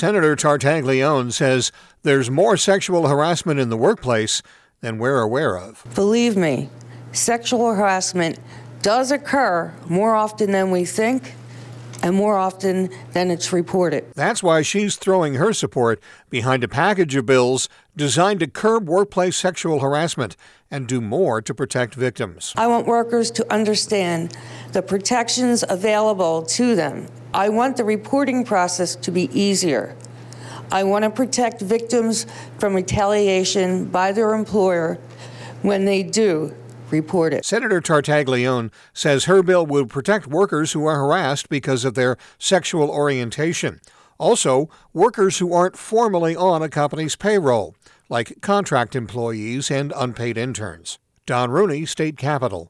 Senator Tartaglione says there's more sexual harassment in the workplace than we're aware of. Believe me, sexual harassment does occur more often than we think and more often than it's reported. That's why she's throwing her support behind a package of bills designed to curb workplace sexual harassment and do more to protect victims. I want workers to understand the protections available to them. I want the reporting process to be easier. I want to protect victims from retaliation by their employer when they do report it. Senator Tartaglione says her bill will protect workers who are harassed because of their sexual orientation. Also, workers who aren't formally on a company's payroll, like contract employees and unpaid interns. Don Rooney, State Capitol.